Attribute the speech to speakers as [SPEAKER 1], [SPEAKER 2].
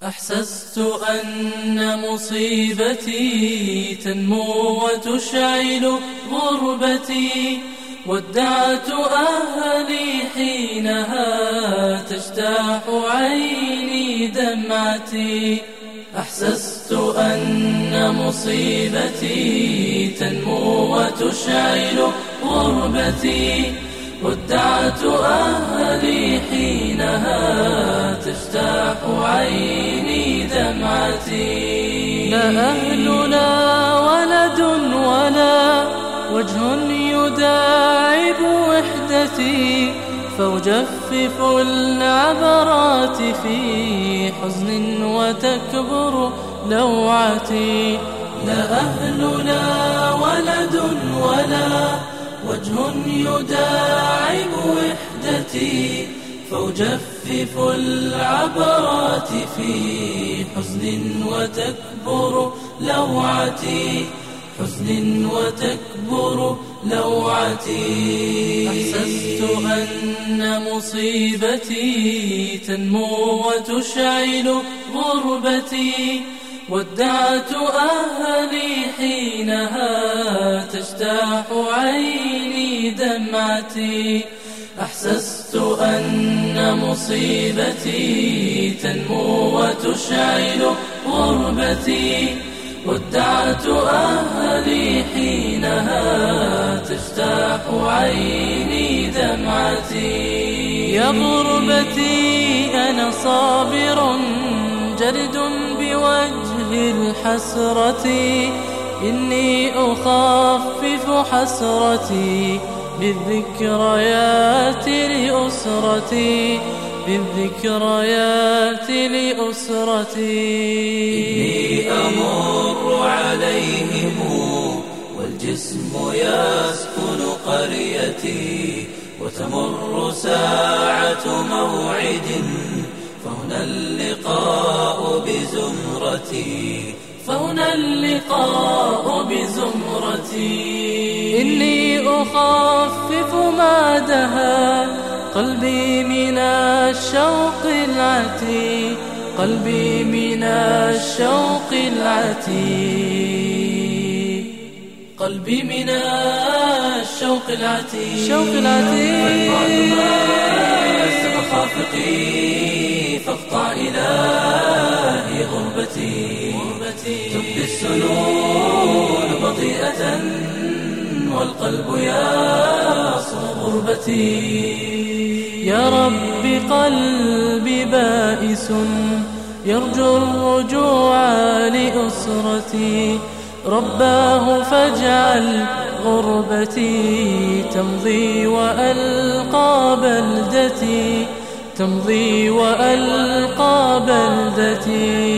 [SPEAKER 1] أحسست أن مصيبتي تنمو وتشعل غربتي، ودعت أهلي حينها تجتاح عيني دمعتي. أحسست أن مصيبتي تنمو وتشعل غربتي، ودعت أهلي حينها تجتاح عيني دمعتي. لا أهل لا ولد ولا وجه يداعب وحدتي، فأجفف العبرات في حزن وتكبر لوعتي. لا أهل لا ولد ولا وجه يداعب وحدتي، فأجفف العبرات في حزن وتكبر لوعتي، حزن وتكبر لوعتي. أحسست أن مصيبتي تنمو وتشعل غربتي، ودعت أهلي حينها تجتاح عيني دمعتي. أحسست أن مصيبتي تنمو وتشعل غربتي، ودعت أهلي حينها تجتاح عيني دمعتي. يا غربتي أنا صابر جرد بوجه الحسرة، إني أخفف حسرتي بالذكريات لأسرتي، بالذكريات لأسرتي.
[SPEAKER 2] إني أمر عليهم والجسم يسكن قريتي، وتمر ساعة موعد فهنا اللقاء بزمرتي،
[SPEAKER 1] فهنا اللقاء بزمرتي. إني أخفف ما دها قلبي من الشوق العتي، قلبي من الشوق العتي، قلبي من الشوق العتي، شوق العتي.
[SPEAKER 2] خافقي فاقطع إلهي غربتي، تبدي السنون بطيئة والقلب يصغو غربتي.
[SPEAKER 1] يا رب قلبي بائس يرجو الرجوع لأسرتي، رباه فاجعل غربتي تمضي وألقى بلدتي، تمضي وألقى بلدتي.